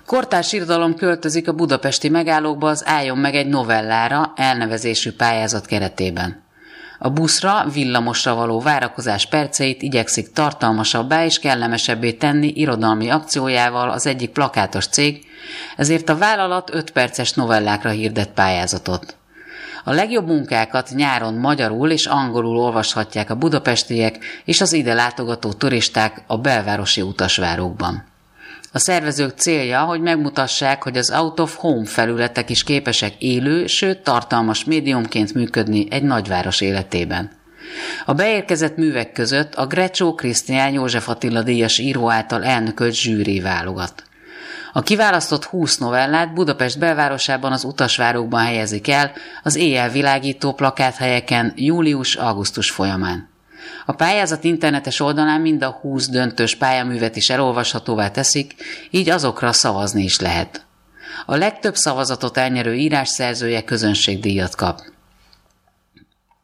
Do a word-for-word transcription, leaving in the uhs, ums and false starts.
Kortárs irodalom költözik a budapesti megállókba az Álljon meg egy novellára elnevezésű pályázat keretében. A buszra, villamosra való várakozás perceit igyekszik tartalmasabbá és kellemesebbé tenni irodalmi akciójával az egyik plakátos cég, ezért a vállalat öt perces novellákra hirdet pályázatot. A legjobb munkákat nyáron magyarul és angolul olvashatják a budapestiek és az ide látogató turisták a belvárosi utasvárokban. A szervezők célja, hogy megmutassák, hogy az out of home felületek is képesek élő, sőt tartalmas médiumként működni egy nagyváros életében. A beérkezett művek között a Grecso Krisztián József Attila díjas író által elnökölt zsűri válogat. A kiválasztott húsz novellát Budapest belvárosában az utasvárokban helyezik el az éjjel világító plakáthelyeken július-augusztus folyamán. A pályázat internetes oldalán mind a húsz döntős pályaművet is elolvashatóvá teszik, így azokra szavazni is lehet. A legtöbb szavazatot elnyerő írásszerzője közönségdíjat kap.